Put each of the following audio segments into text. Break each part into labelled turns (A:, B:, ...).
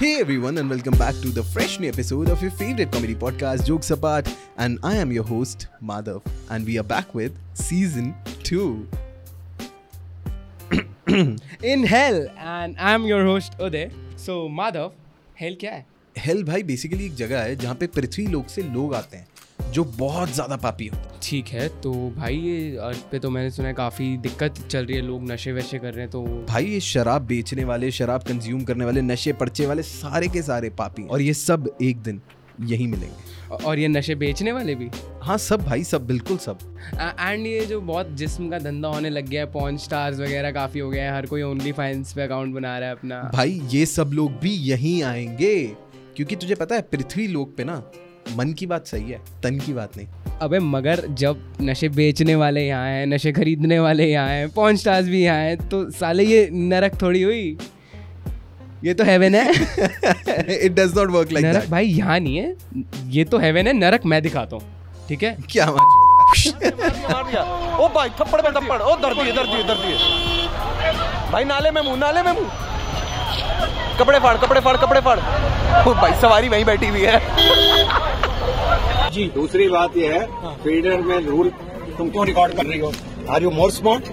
A: Hey everyone and welcome back to the fresh new episode of your favorite comedy podcast Jokes Apart, and I am your host Madhav and we are back with season 2
B: in hell and I'm your host Uday. So Madhav, hell क्या है?
A: Hell भाई basically एक जगह है जहाँ पे पृथ्वी लोक से लोग आते हैं जो बहुत ज़्यादा पापी होते हैं।
B: ठीक है, तो भाई ये अर्थ पे तो मैंने सुना है काफ़ी दिक्कत चल रही है, लोग नशे वशे कर रहे हैं। तो
A: भाई ये शराब बेचने वाले, शराब कंज्यूम करने वाले, नशे पर्चे वाले सारे के सारे पापी हैं और ये सब एक दिन यहीं मिलेंगे।
B: और ये नशे बेचने वाले भी?
A: हाँ सब भाई, सब बिल्कुल सब।
B: एंड ये जो बहुत जिस्म का धंधा होने लग गया है, पॉर्न स्टार्स वगैरह काफ़ी हो गया है, हर कोई ओनली फाइनेंस पे अकाउंट बना रहा है अपना।
A: भाई ये सब लोग भी यहीं आएंगे क्योंकि तुझे पता है पृथ्वी लोक पे ना मन की बात सही है, तन की बात नहीं।
B: अबे मगर जब नशे बेचने वाले यहाँ हैं, नशे खरीदने वाले यहाँ हैं, पॉर्न स्टार्स भी यहाँ हैं, तो साले ये नरक थोड़ी हुई, ये तो हेवन है।
A: It does not work like
B: नरक
A: that.
B: भाई यहाँ नहीं है, ये तो हेवन है, नरक मैं दिखाता हूँ, ठीक है?
A: क्या बात
C: मार दिया। ओ भाई थप्पड़ पे थप्पड़, ओ दर्द है भाई, नाले में मुंह, कपड़े फाड़। ओ भाई सवारी वहीं बैठी हुई है
D: जी। दूसरी बात यह है, फीडर में रूल तुम क्यों रिकॉर्ड कर रही हो? Are you more smart?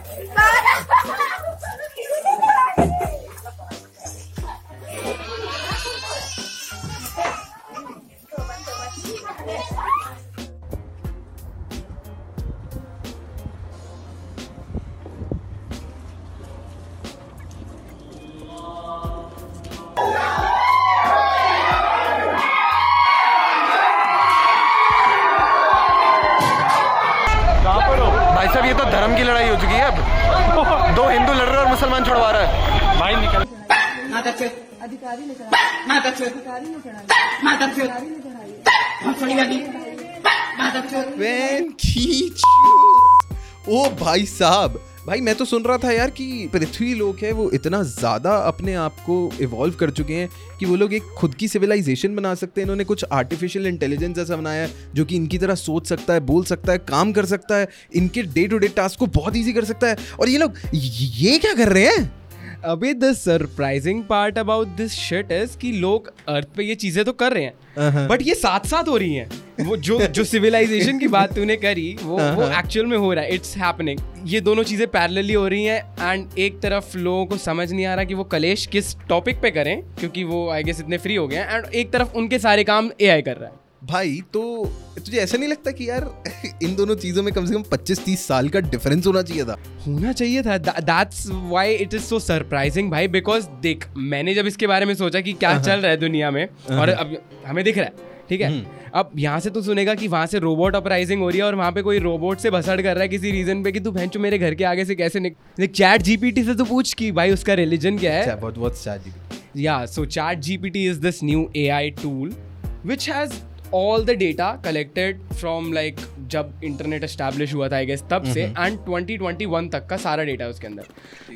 C: भाई साहब ये तो धर्म की लड़ाई हो चुकी है अब। दो हिंदू लड़ रहे हैं और मुसलमान छुड़वा रहा है। भाई निकल।
E: अधिकारी ने
A: ओ भाई साहब, भाई मैं तो सुन रहा था यार कि पृथ्वी लोक है वो इतना ज़्यादा अपने आप को इवॉल्व कर चुके हैं कि वो लोग एक खुद की सिविलाइजेशन बना सकते हैं। इन्होंने कुछ आर्टिफिशियल इंटेलिजेंस ऐसा बनाया है जो कि इनकी तरह सोच सकता है, बोल सकता है, काम कर सकता है, इनके डे टू डे टास्क को बहुत ईजी कर सकता है। और ये लोग ये क्या कर रहे हैं?
B: अभी the surprising part about this shit is कि लोग अर्थ पे ये चीजें तो कर रहे हैं, बट ये साथ साथ हो रही हैं। वो जो सिविलाइजेशन की बात तूने करी वो एक्चुअल में हो रहा है, इट्स हैपनिंग। ये दोनों चीजें पैरेलली हो रही हैं एंड एक तरफ लोगों को समझ नहीं आ रहा कि वो कलेश किस टॉपिक पे करें क्योंकि वो आई गेस इतने फ्री हो गए हैं, एंड एक तरफ उनके सारे काम एआई कर रहा है।
A: भाई तो तुझे ऐसा नहीं लगता कि यार इन दोनों चीजों में कम से कम 25-30 साल का डिफरेंस होना चाहिए था?
B: होना चाहिए था। That's why it is so surprising भाई, बिकॉज देख मैंने जब इसके बारे में सोचा कि क्या चल रहा है दुनिया में और अब हमें दिख रहा है, ठीक है? अब यहाँ से तू सुनेगा कि वहाँ से रोबोट अपराइजिंग हो रही है और वहाँ पे कोई रोबोट से भसड़ कर रहा है किसी रीजन पे कि तू भैंचो मेरे घर के आगे से कैसे निकल। चैट जीपीटी से तो पूछ कि भाई उसका रिलीजन क्या है।
A: बहुत chat GPT.
B: Yeah so chat GPT is this new AI tool which has all the data collected from like जब इंटरनेट एस्टैब्लिश हुआ था आई गेस तब से एंड 2021 तक का सारा डेटा है उसके अंदर।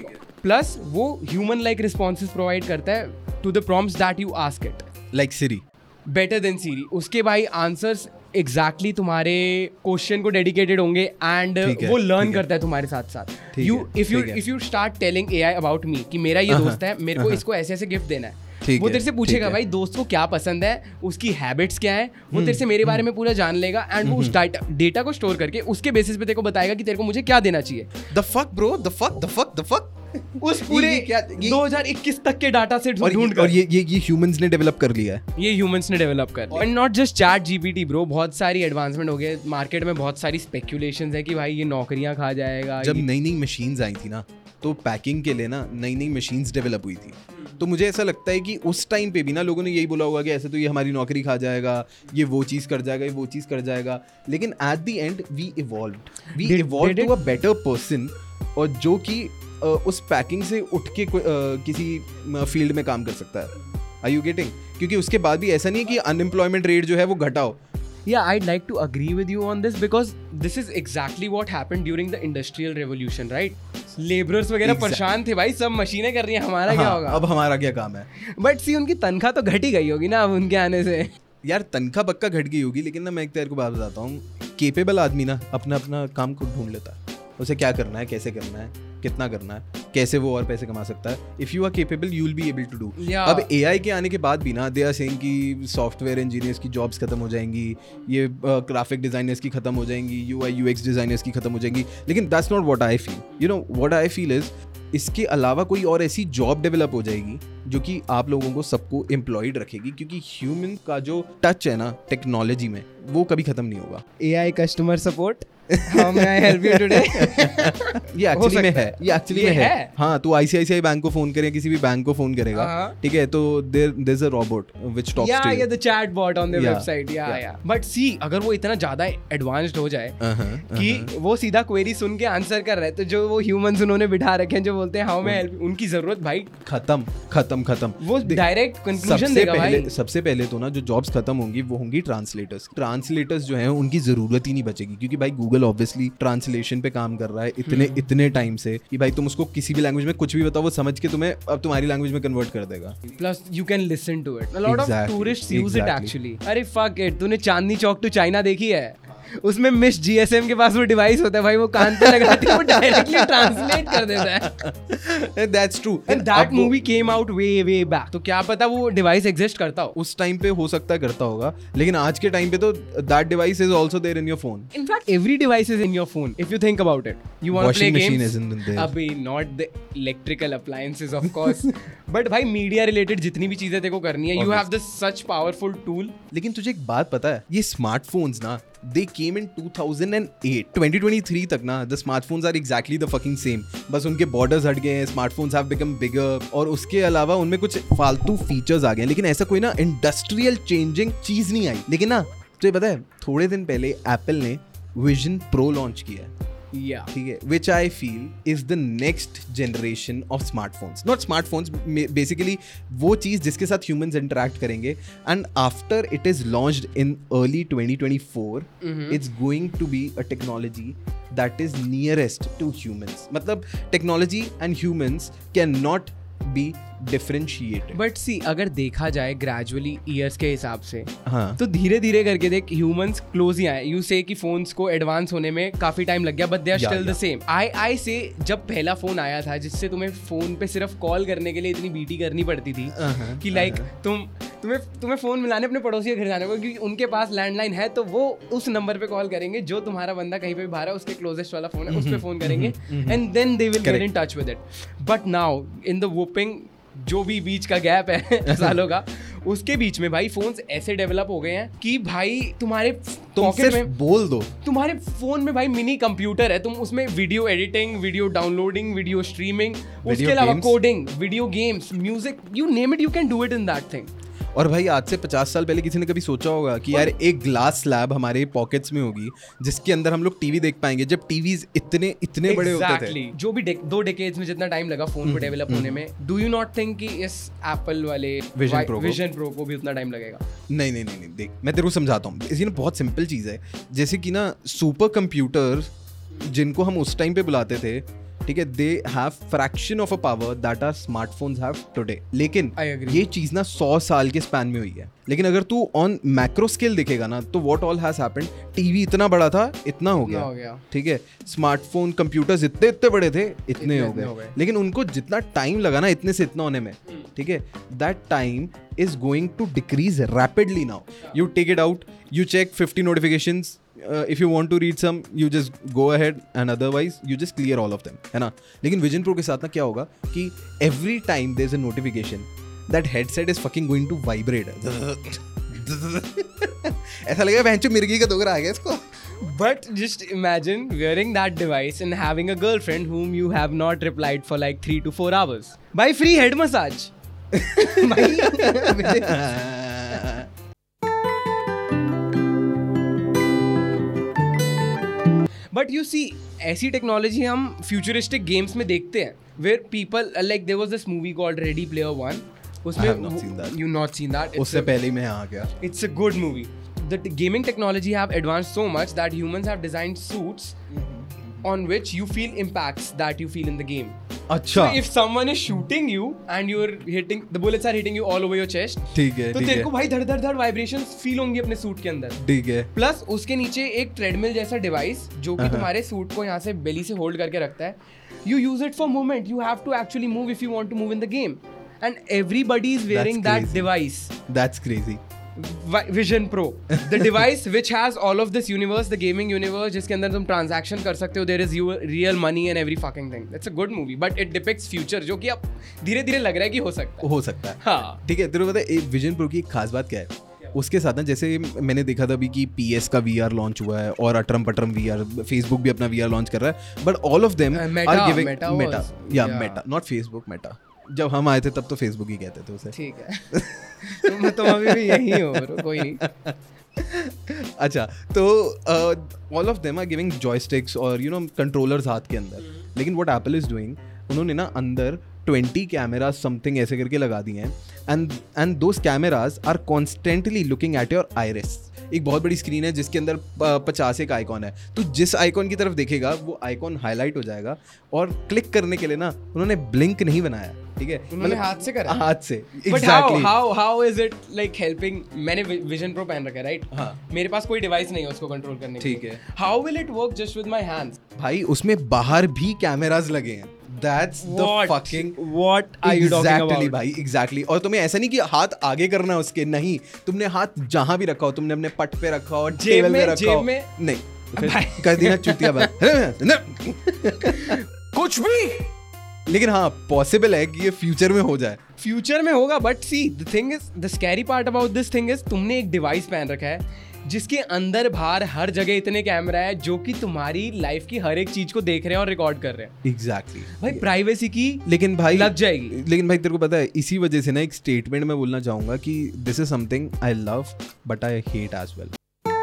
B: प्लस वो ह्यूमन लाइक रिस्पॉन्सेज प्रोवाइड करता है to the prompts that you ask it,
A: like Siri,
B: better than Siri. उसके भाई आंसर्स एग्जैक्टली तुम्हारे क्वेश्चन को डेडिकेटेड होंगे एंड वो लर्न करता है तुम्हारे साथ साथ। If you start telling AI about me कि मेरा ये दोस्त है, मेरे को इसको ऐसे ऐसे गिफ्ट देना है, वो तेरे से पूछेगा भाई दोस्त को क्या पसंद है, उसकी हैबिट्स क्या है, वो तेरे से मेरे बारे में पूरा जान लेगा एंड वो उस डेटा को स्टोर करके उसके बेसिस पे तेरे को बताएगा कि तेरे को मुझे क्या देना चाहिए।
A: The fuck bro, the fuck
B: उस पूरे 2021 तक के डाटा से ढूंढ कर।
A: और ये ह्यूमंस ने डेवलप कर लिया है,
B: ये ह्यूमंस ने डेवलप कर लिया। And not just chat GPT bro, बहुत सारी एडवांसमेंट हो गए मार्केट में, बहुत सारी स्पेक्यूलेशंस है कि भाई ये नौकरियां खा जाएगा।
A: जब नई मशीन्स आई थी ना तो पैकिंग के लिए ना नई मशीन्स डेवलप हुई थी, तो मुझे ऐसा लगता है कि उस टाइम पे भी ना लोगों ने यही बोला होगा कि ऐसे तो ये हमारी नौकरी खा जाएगा, ये वो चीज़ कर जाएगा, लेकिन at the end we evolve to a better person, और जो कि उस पैकिंग से उठ के किसी फील्ड में काम कर सकता है। Are you getting? क्योंकि उसके बाद भी ऐसा नहीं है कि अनएम्प्लॉयमेंट रेट जो है वो घटा हो।
B: Yeah, I'd like to agree with you on this because this is exactly what happened during the industrial revolution, right? Laborers वगैरह परेशान थे भाई, सब मशीनें कर रही हैं, हमारा क्या होगा?
A: अब हमारा क्या काम है?
B: But see, उनकी तनख्वाह तो घट ही गई होगी ना अब उनके आने से।
A: यार तनख्वाह पक्का घट गई होगी, लेकिन ना मैं एक तेरे को बात बताता हूँ, केपेबल आदमी ना अपना काम खुद ढूंढ लेता है, उसे क्या करना है, कैसे करना है, कितना करना है, कैसे वो और पैसे कमा सकता है. If you are capable you will be able to do.
B: Yeah.
A: अब AI के आने के बाद भी ना दे आर सेइंग कि सॉफ्टवेयर इंजीनियर्स की जॉब्स खत्म हो जाएंगी, ये ग्राफिक डिजाइनर्स की खत्म हो जाएंगी, UI UX डिजाइनर्स की खत्म हो जाएंगी. लेकिन that's not what I feel. You know what I feel is इसके अलावा कोई और ऐसी जॉब डेवलप हो जाएगी जो कि आप लोगों को सबको एम्प्लॉयड रखेगी, क्योंकि ह्यूमन का जो टच है ना टेक्नोलॉजी में वो कभी खत्म नहीं होगा.
B: AI customer support, how may I help you today.
A: ये एक्चुअली में है, ये एक्चुअली में है. हाँ, तो ICICI बैंक को फोन करे, किसी भी बैंक को फोन करेगा, ठीक है, तो there is a robot which talks to you.
B: या the chatbot on the website. Yeah but see, अगर वो इतना ज्यादा एडवांस्ड हो जाए कि वो सीधा क्वेरी सुन के आंसर कर रहे हैं, तो जो वो ह्यूमंस उन्होंने बिठा रखे हैं जो बोलते हैं हाउ मे हेल्प, उनकी जरूरत भाई
A: खत्म.
B: वो डायरेक्ट कंक्लूजन देगा भाई.
A: सबसे पहले तो ना जो जॉब्स खत्म होंगी वो होंगी ट्रांसलेटर्स जो हैं उनकी जरूरत ही नहीं बचेगी, क्योंकि भाई गूगल ऑब्वियसली ट्रांसलेशन पे काम कर रहा है इतने टाइम से कि भाई तुम उसको किसी भी लैंग्वेज में कुछ भी बताओ वो समझ के तुम्हें अब तुम्हारी लैंग्वेज में कन्वर्ट कर देगा.
B: Plus you can listen to it. A lot of tourists use it actually. अरे फक इट, तूने चांदनी चौक टू चाइना देखी है? उसमें मिस GSM के पास वो डिवाइस होता है भाई, वो कान पे लगाती है, वो डायरेक्टली ट्रांसलेट कर देता है.
A: That's true.
B: And that movie came out way back. तो क्या पता वो डिवाइस एग्जिस्ट करता हो.
A: उस टाइम पे हो सकता है करता होगा, लेकिन आज के टाइम पे तो that device is also there in your phone.
B: In fact, every device is in your phone. If you think about it, you want to play games.
A: Washing machine is in there.
B: अभी not the electrical appliances of course, but भाई media related जितनी भी चीजें तेरे को करनी है, you have this such powerful tool.
A: लेकिन तुझे एक बात पता है, ये स्मार्टफोन्स ना they came in 2008. 2023 तक ना the smartphones are exactly the fucking same. बस उनके borders हट गए हैं, smartphones have become bigger, और उसके अलावा उनमें कुछ फालतू फीचर्स आ गए, लेकिन ऐसा कोई ना इंडस्ट्रियल चेंजिंग चीज नहीं आई. लेकिन ना तुझे पता है थोड़े दिन पहले एप्पल ने विजन प्रो लॉन्च किया है.
B: Yeah.
A: ठीक है, which I feel is the next generation of smartphones. Not smartphones, basically वो चीज़ जिसके साथ humans interact करेंगे. And after it is launched in early 2024, it's going to be a technology that is nearest to humans. मतलब technology and humans cannot be differentiated.
B: But see, अगर देखा जाए gradually years के हिसाब से,
A: हाँ,
B: तो धीरे धीरे करके देख ह्यूमंस क्लोज ही आए. यू से कि फोन्स को एडवांस होने में काफी टाइम लग गया, but they are still the same. I say जब पहला फोन आया था जिससे तुम्हें फोन पे सिर्फ कॉल करने के लिए इतनी बीटी करनी पड़ती थी कि लाइक तुम्हें फोन मिलाने अपने पड़ोसी के घर जाने को, क्योंकि उनके पास लैंडलाइन है तो वो उस नंबर पे कॉल करेंगे जो तुम्हारा बंदा कहीं पे भी बाहर है, उसके क्लोजेस्ट वाला फोन है, उस पे फोन करेंगे and then they will get in touch with it. But now in the whopping जो भी बीच का गैप है सालों का, उसके बीच में भाई फोन्स ऐसे डेवलप हो गए हैं कि भाई तुम्हारे पॉकेट में
A: बोल दो,
B: तुम्हारे फोन में भाई मिनी कंप्यूटर है. तुम उसमें video editing, video downloading, video streaming, उसके अलावा coding, video games, music, you name it, you can do it in that thing.
A: और भाई आज से 50 साल पहले किसी ने कभी सोचा होगा कि यार एक ग्लास स्लैब हमारे पॉकेट्स में होगी जिसके अंदर हम लोग टीवी देख पाएंगे, जब टीवीज इतने बड़े होते थे.
B: जो भी 2 डेकेड्स में जितना टाइम लगा फोन को डेवलप होने में, डू यू नॉट थिंक कि इस एप्पल वाले विजन प्रो को भी उतना टाइम लगेगा?
A: नहीं, देख मैं तेरे को समझाता हूँ. इसी ना बहुत सिंपल चीज़ है, जैसे कि ना सुपर कंप्यूटर जिनको हम उस टाइम पे बुलाते थे, ठीक है, they have fraction of a power that are smartphones have today. लेकिन ये चीज ना 100 साल के स्पैन में हुई है. लेकिन अगर तू ऑन मैक्रो स्केल देखेगा ना तो what all has happened, TV इतना बड़ा था, इतना हो गया, ठीक है, स्मार्टफोन कंप्यूटर्स इतने बड़े थे, इतने हो गए. लेकिन उनको जितना टाइम लगा ना इतने से इतना होने में, ठीक है, that time is going to decrease rapidly now. You take it out, you check 50 notifications, if you want to read some you just go ahead, and otherwise you just clear all of them, है ना. लेकिन Vision Pro के साथ ना क्या होगा कि every time there's a notification, that headset is fucking going to vibrate. ऐसा लगेगा भैंचो मिर्गी का दोगरा आ गया इसको.
B: But just imagine wearing that device and having a girlfriend whom you have not replied for like 3 to 4 hours. Buy free head massage. But you see, ऐसी technology हम futuristic games में देखते हैं, where people like there was this movie called Ready Player One. उसमें
A: I have not seen that.
B: You not seen that?
A: उससे पहले ही मैं आ गया.
B: It's a good movie. The gaming technology have advanced so much that humans have designed suits on which you feel impacts that you feel in the game.
A: अच्छा.
B: So if someone is shooting you and you're hitting, the bullets are hitting you all over your chest.
A: ठीक है.
B: तो तेरे को भाई धड़ vibrations feel होंगी अपने सूट के अंदर.
A: ठीक है.
B: प्लस उसके नीचे एक ट्रेडमिल जैसा डिवाइस जो कि तुम्हारे सूट को यहाँ से बेली से होल्ड करके रखता है. You use it for movement. You have to actually move if you want to move in the game. And everybody is wearing that
A: crazy.
B: device.
A: That's crazy.
B: Vision Pro, the device which has all of this universe, the gaming universe, जिसके अंदर तुम transaction कर सकते हो. There is real money and every fucking thing. It's a good movie, but it depicts future, जो कि अब धीरे धीरे लग रहा है कि हो सकता है. हाँ.
A: ठीक है, तेरे को पता है विजन प्रो की एक खास बात क्या है? उसके साथ ना, जैसे मैंने देखा था अभी कि PS का VR लॉन्च हुआ है और अटरम पटरम VR, फेसबुक भी अपना VR लॉन्च कर रहा है, but all of them are giving Meta, not Facebook, Meta. जब हम आए थे तब तो फेसबुक ही कहते थे उसे. ठीक
B: है. तुम अभी भी यही हो, कोई नहीं.
A: अच्छा, तो all of them are giving joysticks और कंट्रोलर्स हाथ के अंदर. लेकिन व्हाट एप्पल इज डूइंग, उन्होंने ना अंदर 20 कैमरास समथिंग ऐसे करके लगा दिए हैं, and those cameras are constantly looking at your iris. एक बहुत बड़ी स्क्रीन है जिसके अंदर 50 एक आइकॉन है. तो जिस आइकॉन की तरफ देखेगा वो आइकॉन हाईलाइट हो जाएगा. और क्लिक करने के लिए ना उन्होंने ब्लिंक नहीं बनाया. ठीक है,
B: उन्होंने हाथ से करा.
A: हाथ से.
B: But how is it like helping? मैंने विजन प्रो पहन रखा है, राइट? हाँ. मेरे पास कोई डिवाइस नहीं है उसको कंट्रोल करने के लिए. ठीक है. How will it work just with my hands?
A: भाई उसमें बाहर भी कैमरास लगे हैं. That's the fucking
B: what are you talking about?
A: भाई exactly. और तुम्हें ऐसा नहीं कि हाथ आगे करना है उसके, नहीं, तुमने हाथ जहां भी रखा हो, तुमने अपने पट पे रखा हो, टेबल पे रखा हो, नहीं, कर देना चुतिया बात.
B: कुछ भी.
A: लेकिन हाँ, पॉसिबल है कि ये फ्यूचर में हो जाए.
B: फ्यूचर में होगा, but see the thing is, the scary part about this thing is, तुमने एक डिवाइस पहन रखा है जिसके अंदर बाहर हर जगह इतने कैमरा है जो कि तुम्हारी लाइफ की हर एक चीज को देख रहे हैं और रिकॉर्ड कर रहे हैं.
A: एग्जैक्टली.
B: भाई प्राइवेसी की
A: लेकिन भाई
B: लग जाएगी.
A: लेकिन भाई तेरे को पता है, इसी वजह से ना एक स्टेटमेंट में बोलना चाहूंगा कि this is something I love but I hate as well.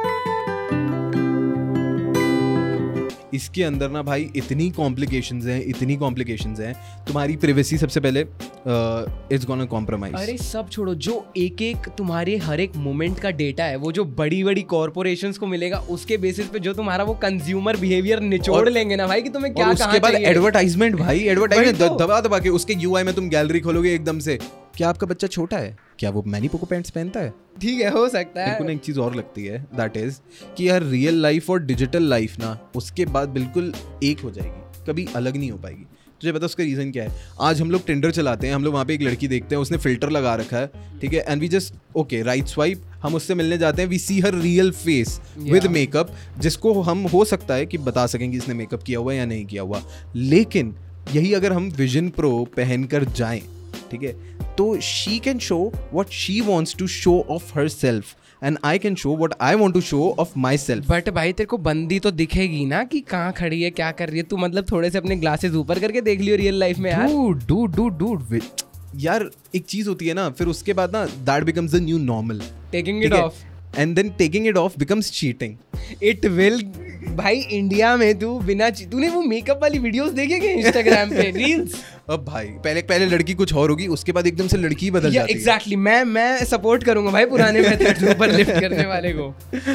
A: इसके अंदर ना भाई इतनी कॉम्प्लिकेशंस हैं, तुम्हारी प्राइवेसी सबसे पहले इट्स गोना कॉम्प्रोमाइज.
B: अरे सब छोड़ो, जो एक तुम्हारे हर एक मोमेंट का डेटा है, वो जो बड़ी बड़ी कॉर्पोरेशंस को मिलेगा, उसके बेसिस पे जो तुम्हारा वो कंज्यूमर बिहेवियर निचोड़ लेंगे ना भाई कि तुम्हें क्या कहां चाहिए.
A: उसके बाद एडवर्टाइजमेंट भाई, एडवर्टाइजमेंट दबा के उसके यूआई में तुम गैलरी खोलोगे एकदम से. क्या आपका बच्चा छोटा है? क्या वो मैनी पोको पैंट्स पहनता है?
B: ठीक है, हो सकता है.
A: मेरे को एक चीज़ और लगती है, दैट इज कि यार रियल लाइफ और डिजिटल लाइफ ना उसके बाद बिल्कुल एक हो जाएगी, कभी अलग नहीं हो पाएगी. तुझे पता उसका रीज़न क्या है? आज हम लोग टिंडर चलाते हैं, हम लोग वहाँ पे एक लड़की देखते हैं, उसने फिल्टर लगा रखा है, ठीक है, and we just okay right swipe, हम उससे मिलने जाते हैं, we see her real face with makeup, जिसको हम हो सकता है कि बता सकें कि इसने मेकअप किया हुआ या नहीं किया हुआ. लेकिन यही अगर हम विजन प्रो पहन कर जाएं, ठीक है, तो she can show what she wants to show off herself and I can show what I want to show off myself.
B: But भाई तेरे को बंदी तो दिखेगी ना कि कहाँ खड़ी है, क्या कर रही है. तू मतलब थोड़े से अपने ग्लासेस ऊपर करके देख लियो रियल लाइफ में यार.
A: डूड यार, एक चीज होती है ना, फिर उसके बाद ना that becomes the new normal.
B: Taking it off
A: and then taking it off becomes cheating.
B: It will. भाई इंडिया में तू बिना तूने वो मेकअप वाली वीडियोस देखे क्या इंस्टाग्राम पे रील्स?
A: अब भाई पहले लड़की कुछ और होगी, उसके बाद एकदम से लड़की बदल जाती है.
B: एग्जैक्टली. मैं सपोर्ट करूंगा भाई पुराने मेथड ऊपर लिफ्ट करने वाले को.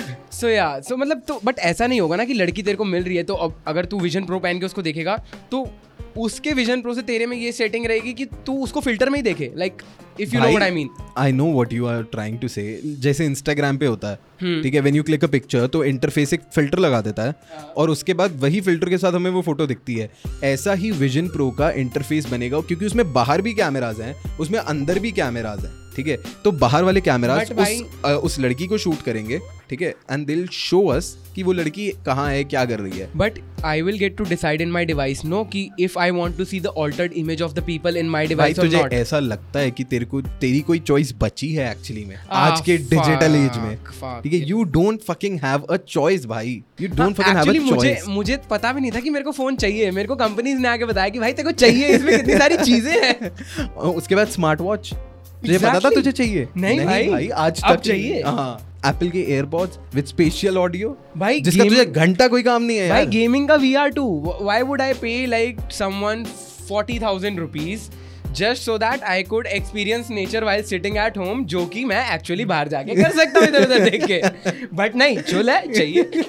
B: सो मतलब तो बट ऐसा नहीं होगा ना कि लड़की तेरे को मिल रही है तो अब अगर तू विजन प्रो पहन के उसको देखेगा तो उसके विजन प्रो से तेरे में ये सेटिंग रहेगी कि तू उसको फिल्टर में ही देखे. Like if you know what I mean.
A: I know what you are trying to say. जैसे इंस्टाग्राम पे होता है, ठीक है, when you click a picture तो इंटरफेस एक फिल्टर लगा देता है और उसके बाद वही फिल्टर के साथ हमें वो फोटो दिखती है. ऐसा ही विजन प्रो का इंटरफेस बनेगा, क्योंकि उसमें बाहर भी कैमराज हैं, उसमें अंदर भी कैमराज हैं, ठीक है. तो बाहर वाले कैमराज उस लड़की को शूट करेंगे, ठीक है, and they will show us कि वो लड़की कहाँ है, क्या कर रही है.
B: But I will get to decide in my device no कि if I want to see the altered image of the people in my device और नॉट.
A: ऐसा लगता है कि तेरी कोई चॉइस बची है एक्चुअली में आज के डिजिटल एज में, ठीक है. You don't fucking have a choice भाई, you don't fucking have a choice.
B: मुझे पता भी नहीं था कि मेरे को फोन चाहिए. मेरे को कंपनीज ने आके बताया कि भाई तेरे को चाहिए, इसमें कितनी सारी चीजें हैं.
A: उसके बाद स्मार्ट वॉच. तुझे पता था तुझे चाहिए?
B: नहीं भाई
A: आज तक
B: चाहिए.
A: हाँ, एप्पल के एयरपॉड्स विद स्पेशियल ऑडियो
B: भाई,
A: जिसका तुझे घंटा कोई काम नहीं है
B: भाई. गेमिंग का VR2, why would I pay like someone 40,000 rupees just so that I could experience nature while sitting at home, जो कि मैं एक्चुअली बाहर जाके कर सकता हूँ इधर उधर देख के. बट नहीं, चुल है, चाहिए.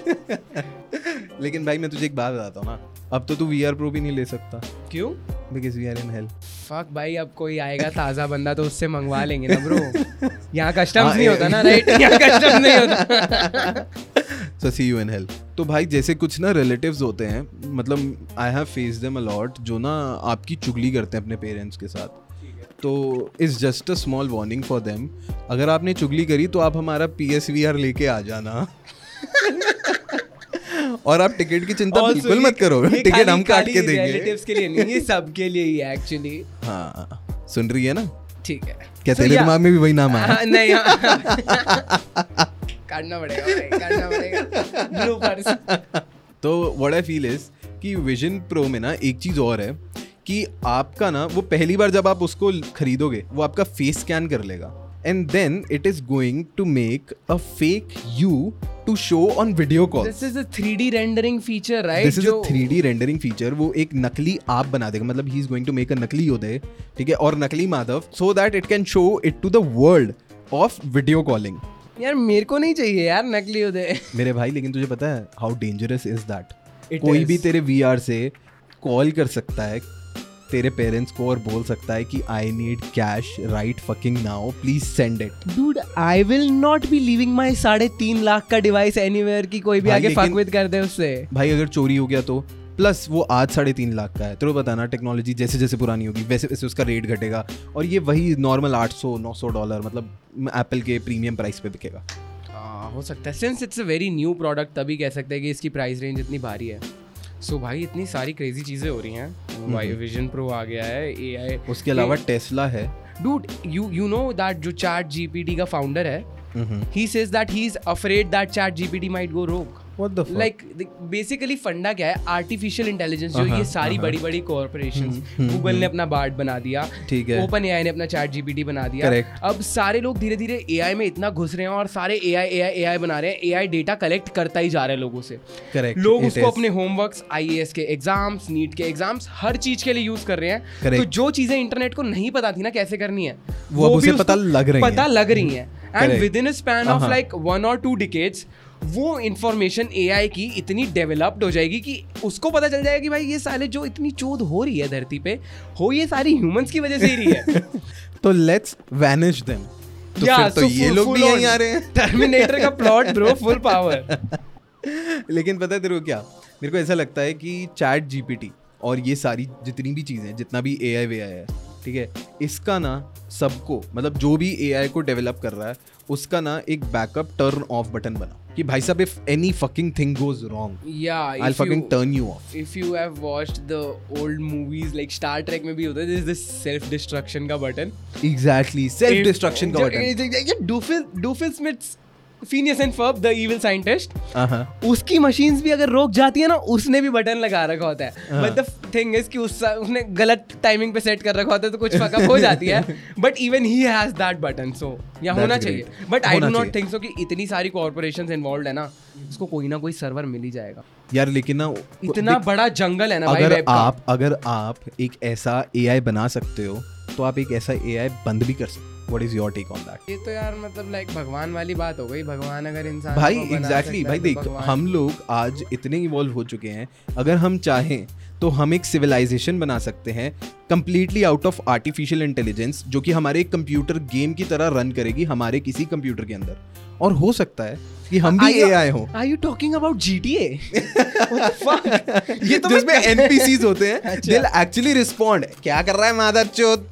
A: लेकिन भाई मैं तुझे एक बात बताता हूँ ना, अब तो तू VR Pro भी नहीं ले सकता.
B: क्यों?
A: Because we are in hell.
B: Fuck भाई, अब कोई आएगा ताज़ा बंदा तो उससे मंगवा लेंगे ना ब्रो. यहाँ कस्टम्स नहीं होता ना, राइट? यहाँ कस्टम्स नहीं होता.
A: So see you in hell. तो भाई जैसे कुछ ना रिलेटिव्स होते हैं, मतलब I have faced them a lot, जो ना आपकी चुगली करते हैं अपने पेरेंट्स के साथ. तो it's just a small warning for them. अगर आपने चुगली करी तो आप हमारा PSVR लेके आ जाना. और आप टिकट की चिंता बिल्कुल मत करो, टिकट हम काट के देंगे.
B: रिलेटिव्स के लिए नहीं, ये सबके लिए ही है एक्चुअली.
A: हाँ, सुन रही है ना?
B: ठीक है.
A: क्या तेरे दिमाग में भी वही नाम आया?
B: नहीं, काटना पड़ेगा भाई, काटना पड़ेगा. ब्लूपर्स.
A: तो व्हाट आई फील इज कि विजन प्रो में ना एक चीज़ और है कि आपका ना वो पहली बार जब आप उसको खरीदोगे वो आपका फेस स्कैन कर लेगा, and then it is going to make a fake you to show on video call.
B: This is a 3D rendering feature, right?
A: This is a 3D rendering feature. वो एक नकली आप बना देगा, मतलब he is going to make a नकली उदय, ठीक है, और नकली Madhav, so that it can show it to the world of video calling.
B: यार मेरे को नहीं चाहिए यार नकली उदय.
A: मेरे भाई, लेकिन तुझे पता है how dangerous is that?
B: It
A: कोई
B: is.
A: भी तेरे VR से कॉल कर सकता है तेरे पेरेंट्स को और बोल सकता है कि I need cash right fucking now, please send it.
B: Dude, I will not be leaving my 3.5 lakh का डिवाइस anywhere कि कोई भी
A: भाई,
B: आगे
A: लेकिन-
B: fuck with कर दे उससे.
A: भाई अगर चोरी हो गया तो, प्लस वो आज 3.5 लाख का है. तेरे को पता ना टेक्नोलॉजी जैसे जैसे पुरानी होगी वैसे वैसे उसका रेट घटेगा, और ये वही नॉर्मल $800-900 मतलब एप्पल के प्रीमियम प्राइस पे बिकेगा.
B: हो सकता है, since it's a very new product तभी कह सकते हैं कि इसकी प्राइस रेंज इतनी भारी है. सो भाई इतनी सारी क्रेजी चीज़ें हो रही हैं. भाई विजन प्रो आ गया है, AI.
A: उसके अलावा टेस्ला है.
B: Dude, you know that जो ChatGPT का फाउंडर है, he says that he is afraid that ChatGPT might go rogue.
A: What the fuck?
B: Like basically फंडा क्या है, आर्टिफिशियल इंटेलिजेंस जो ये सारी बड़ी बड़ी कॉर्पोरेशंस, गूगल ने अपना बार्ड बना दिया,
A: ठीक है,
B: ओपन AI ने अपना ChatGPT बना दिया.
A: Correct.
B: अब सारे लोग धीरे धीरे AI में इतना घुस रहे हैं और सारे AI बना रहे हैं. AI डेटा कलेक्ट करता ही जा रहा है लोगों से.
A: Correct.
B: लोग
A: It
B: उसको
A: is.
B: अपने होमवर्क्स, IAS के एग्जाम्स, नीट के एग्जाम्स, हर चीज के लिए यूज कर रहे हैं.
A: Correct.
B: तो जो चीजें इंटरनेट को नहीं पता थी ना कैसे करनी है,
A: वो अब
B: भी
A: उसे
B: उसको
A: पता लग रही हैं.
B: And
A: Correct.
B: Within a span of like 1 or 2 decades वो इंफॉर्मेशन AI की इतनी डेवलप्ड हो जाएगी कि उसको पता चल जाएगा कि भाई ये साले जो इतनी चोद हो रही है धरती पे, हो ये सारी ह्यूमंस की वजह से ही रही है.
A: तो लेट्स वैनिश देम. तो
B: Yeah,
A: फिर तो
B: so
A: ये
B: full-
A: लोग
B: full
A: भी यहीं
B: on.
A: आ रहे हैं.
B: टर्मिनेटर का प्लॉट ब्रो, फुल पावर.
A: लेकिन पता है तेरे को क्या, मेरे को ऐसा लगता है कि चैट GPT और ये सारी जितनी भी चीज़ें, जितना भी AI वे है, ठीक है, इसका ना सबको, मतलब जो भी AI को डेवलप कर रहा है उसका ना एक बैकअप टर्न ऑफ बटन बना कि भाई साहब if any fucking thing goes wrong,
B: Yeah,
A: I'll fucking turn you off.
B: If you have watched the old movies like Star Trek में भी होता है, there is this self destruction का button.
A: Exactly, self destruction का button.
B: ये Doofenshmirtz, Phineas and Ferb, the evil scientist,
A: हाँ,
B: उसकी machines भी अगर रोक जाती है ना, उसने भी बटन लगा रखा होता है. बट द थिंग इज कि उसने गलत टाइमिंग पे सेट कर रखा होता है तो कुछ फकअप हो जाती है. But even he has that button, so yeah होना चाहिए. But I do not think so कि इतनी सारी कॉर्पोरेशंस इन्वॉल्वड है ना, इसको कोई ना कोई सर्वर मिल ही जाएगा.
A: यार लेकिन ना
B: इतना बड़ा जंगल है ना भाई वेब का.
A: अगर आप एक ऐसा AI बना सकते हो तो आप एक ऐसा AI बंद भी कर सकते हो. What is your take on that?
B: ये तो यार मतलब लाइक भगवान वाली बात हो गई. भगवान अगर इंसान
A: भाई
B: को बना
A: एग्जैक्टली
B: सकता
A: भाई
B: है तो
A: देख,
B: भगवान-
A: हम लोग आज इतने इवॉल्व हो चुके हैं, अगर हम चाहें तो हम एक सिविलाइजेशन बना सकते हैं completely out of artificial intelligence, जो कि हमारे एक कंप्यूटर गेम की तरह रन करेगी हमारे किसी कंप्यूटर के अंदर. और हो सकता है कि हम भी AI हो.
B: Are you talking about GTA? What the fuck? ये तो
A: जिसमें
B: मैं
A: NPCs होते हैं, they'll actually respond. क्या कर रहा है मादरचोद?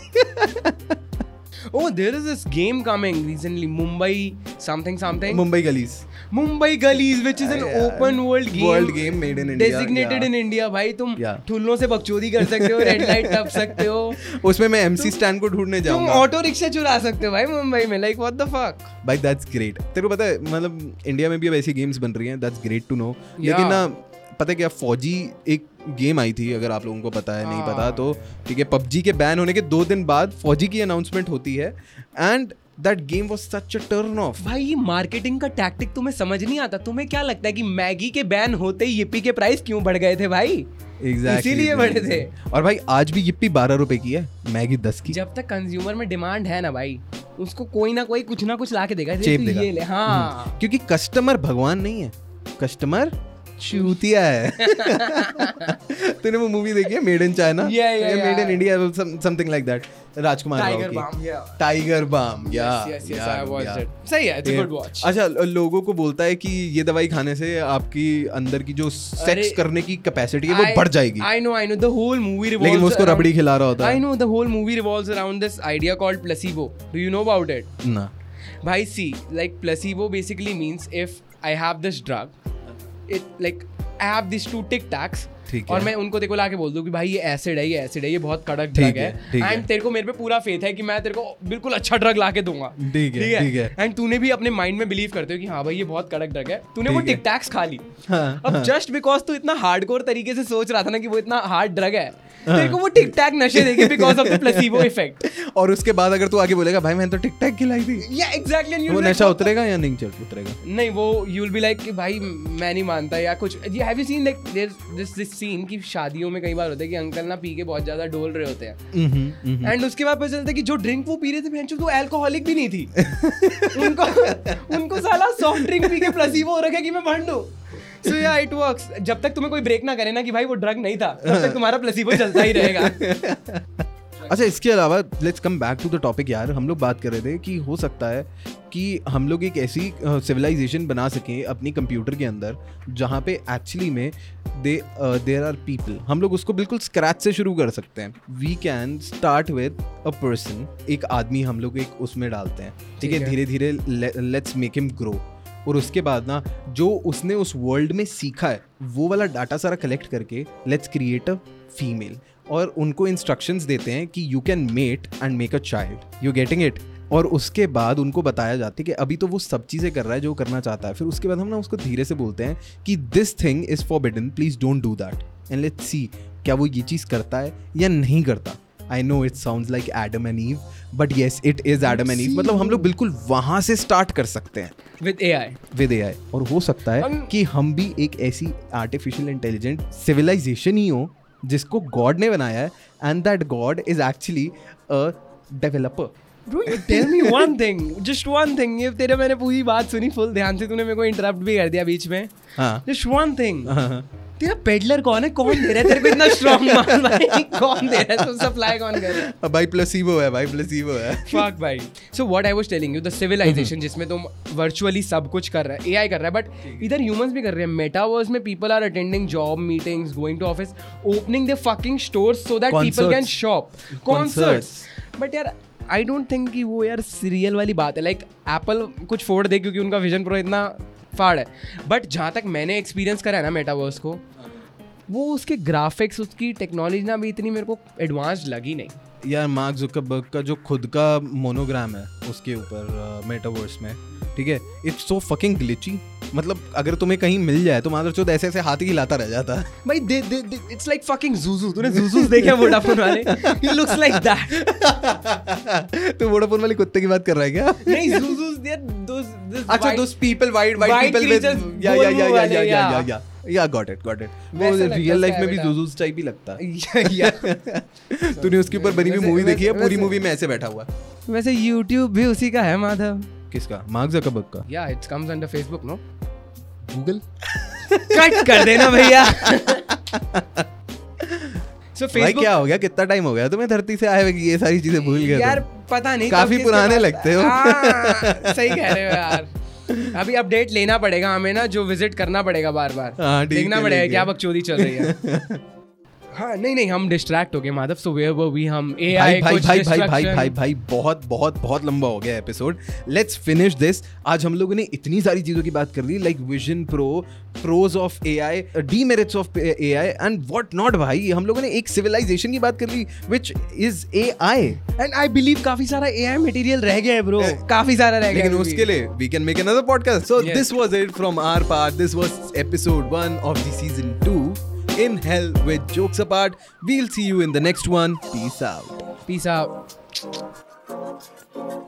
B: Oh, there is this game coming recently, Mumbai
A: Mumbai गलीज.
B: Mumbai Gullies, which is an open world game
A: made in India.
B: designated
A: Yeah.
B: in India. भाई तुम
A: Yeah.
B: ठुल्लों से बकचोदी कर सकते हो, रेड लाइट टप सकते हो,
A: उसमें मैं MC स्टैंड को ढूंढने
B: तुम
A: जाऊंगा.
B: ऑटो रिक्शा चुरा सकते हो भाई मुंबई में. Like what the fuck.
A: भाई दैट्स ग्रेट. तेरे को पता है मतलब इंडिया में भी अब ऐसी गेम्स बन रही हैं, that's great to know.
B: Yeah.
A: लेकिन ना पता है क्या, फौजी एक गेम आई थी, अगर आप लोगों को पता है, नहीं पता तो ठीक है, PUBG के बैन होने के 2 दिन बाद फौजी की अनाउंसमेंट होती है, and that game was such a turn off.
B: भाई ये मार्केटिंग का टैक्टिक तुम्हें समझ नहीं आता. तुम्हें क्या लगता है कि मैगी के बैन होते ही yippee के प्राइस क्यों बढ़ गए थे भाई?
A: एग्जैक्टली,
B: इसीलिए बढ़े थे.
A: और भाई आज भी yippee 12 रुपए की है, मैगी 10 की.
B: जब तक कंज्यूमर में डिमांड है ना भाई, उसको कोई ना कोई कुछ ना कुछ ला के देगा.
A: चेप
B: तू
A: देगा.
B: ये ले. हाँ,
A: क्योंकि कस्टमर भगवान नहीं है, कस्टमर चूतिया है। तूने वो मूवी देखी है made in China? Made in India, something like that, Rajkummar Rao की टाइगर बाम।
B: सही है, इट्स अ गुड वॉच।
A: अच्छा, लोगों को बोलता है कि ये दवाई खाने से आपकी अंदर की जो सेक्स करने की कैपेसिटी है वो बढ़ जाएगी।
B: I know the whole movie revolves,
A: लेकिन उसको रबड़ी खिला रहा होता है।
B: I know the whole movie revolves around this idea called placebo. Do you know about it?
A: ना
B: भाई, see, like placebo basically means if I have this drug, it like I have these 2 Tic Tacs, और मैं उनको तेरे को लाके बोल दूं कि भाई ये एसिड है, ये बहुत कड़क ड्रग है, एंड तेरे को मेरे पे पूरा फेथ है कि मैं तेरे को बिल्कुल अच्छा ड्रग लाके दूंगा, ठीक है, एंड तूने भी अपने माइंड में बिलीव करते हो कि हाँ भाई ये बहुत कड़क ड्रग है, तूने वो टिक टैक्स खा ली। अब जस्ट बिकॉज तू इतना हार्डकोर तरीके से सोच रहा था ना कि वो इतना हार्ड ड्रग है, तेरे को वो टिक टैक नशे देगी because of the placebo effect.
A: और उसके बाद अगर तू आगे बोलेगा भाई मैंने तो टिक टैक खिलाई थी,
B: या एग्जैक्टली,
A: वो नशा उतरेगा या नहीं उतरेगा?
B: नहीं, वो यू विल बी लाइक कि भाई मैं नहीं मानता या कुछ। Have you seen like this scene कि शादियों में कई बार होता है कि अंकल ना पी के बहुत ज्यादा डोल रहे होते हैं, एंड उसके बाद पता चलता है कि जो ड्रिंक वो पी रहे थे भैंचो तो अल्कोहलिक भी नहीं थी। उनको साला सॉफ्ट ड्रिंक पी के प्लेसिबो हो रखा है कि मैं भंड हूं। So yeah, it works. जब तक तुम्हें कोई ब्रेक ना करे ना कि भाई वो ड्रग नहीं था, तब तक तुम्हारा प्लेसिबो चलता ही रहेगा।
A: अच्छा, इसके अलावा let's come back to the topic यार। हम लोग बात कर रहे थे कि हो सकता है कि हम लोग एक ऐसी सिविलाइजेशन बना सकें अपनी कंप्यूटर के अंदर जहाँ पे एक्चुअली में देयर आर पीपल। हम लोग उसको बिल्कुल स्क्रैच से शुरू कर सकते हैं। We can start with a person, एक आदमी हम लोग एक उसमें डालते हैं, ठीक है, धीरे धीरे लेट्स मेक हिम ग्रो, और उसके बाद ना जो उसने उस वर्ल्ड में सीखा है वो वाला डाटा सारा कलेक्ट करके लेट्स क्रिएट अ फीमेल, और उनको इंस्ट्रक्शंस देते हैं कि you can mate and make a child, you getting it. और उसके बाद उनको बताया जाता है कि अभी तो वो सब चीज़ें कर रहा है जो करना चाहता है, फिर उसके बाद हम ना उसको धीरे से बोलते हैं कि this thing is forbidden, please don't do that, and let's see क्या वो ये चीज़ करता है या नहीं करता। I know it sounds like Adam and Eve, but yes, it is Adam and Eve. मतलब हम लोग बिल्कुल वहाँ से स्टार्ट कर सकते हैं
B: with AI।
A: और हो सकता है कि हम भी एक ऐसी आर्टिफिशियल इंटेलिजेंट सिविलाइजेशन ही हो जिसको गॉड ने बनाया है, and that God is actually a developer.
B: Bro, you tell me one thing, just one thing. ये तेरे मैंने पूरी बात सुनी फुल ध्यान से, तूने मेरे को इंटरप्ट भी कर दिया बीच में।
A: हाँ।
B: Just one thing. तेरा पेडलर कौन है? कौन दे रहा है तेरे को इतना स्ट्रॉन्ग माल भाई? कौन दे रहा है? तुम सप्लाई कौन कर रहा है?
A: भाई प्लेसिबो है, भाई प्लेसिबो है।
B: Fuck भाई। So what I was telling you, the civilization जिसमें तुम virtually सब कुछ कर रहा है, AI कर रहा है, but इधर humans भी कर रहे हैं। Metaverse में people are attending job meetings, going to office, opening their fucking stores so that people can shop. Concerts. But यार I don't think कि वो यार सीरियल वाली बात है। Like Apple कुछ फोड़ दे क्योंकि उनका विजन प्रो इतना फाड़ है, बट जहाँ तक मैंने एक्सपीरियंस करा है ना मेटावर्स को, वो उसके ग्राफिक्स, उसकी टेक्नोलॉजी ना भी इतनी मेरे को एडवांस लगी नहीं
A: यार। मार्क जुकरबर्ग का जो खुद का मोनोग्राम है उसके ऊपर मेटावर्स में, ठीक है, इट्स सो फकिंग ग्लिची। मतलब अगर तुम्हें कहीं मिल जाए तो मादरचोद ऐसे ऐसे हाथ ही हिलाता रह जाता है
B: भाई। It's like fucking zoozoo. तूने ज़ूज़ूज़ देखे वोडाफोन वाले? He looks like that.
A: तू वोडाफोन वाले कुत्ते की बात कर रहा है क्या?
B: नहीं, ज़ूज़ूज़ दे दोस
A: अच्छा, those people white people with yeah got it. वो रियल लाइफ में भी ज़ूज़ूज़ टाइप ही लगता है। तूने उसके ऊपर बनी हुई मूवी देखी है? पूरी मूवी में ऐसे बैठा हुआ।
B: वैसे YouTube भी उसी का है माधव।
A: किसका? मार्क ज़करबर्ग का?
B: या it comes under Facebook, no?
A: Google
B: cut कर देना भैया।
A: So भाई क्या हो गया? कितना टाइम हो गया तुम्हें धरती से आए हुए कि ये सारी चीजें भूल गए?
B: यार पता नहीं,
A: काफी पुराने लगते हो।
B: सही कह रहे हो यार। अभी अपडेट लेना पड़ेगा हमें ना, जो विजिट करना पड़ेगा बार बार, देखना पड़ेगा क्या बकचोदी चल रही है। हाँ, नहीं हम डिस्ट्रैक्ट हो गए Madhav. So where were we? हम AI
A: भाई बहुत लंबा हो गया एपिसोड। Let's finish this. आज हम लोगों ने इतनी सारी चीजों की बात कर ली, like vision pro, pros of AI, demerits of AI and what not. भाई हम लोगों ने एक सिविलाइजेशन की बात कर ली which is AI,
B: and I believe काफी सारा AI मटेरियल रह गया है ब्रो, काफी सारा रह गया,
A: लेकिन उसके लिए we can make another podcast. So this was it from our part. This was episode 1 of the season 2 in hell with jokes apart. We'll see you in the next one. Peace out.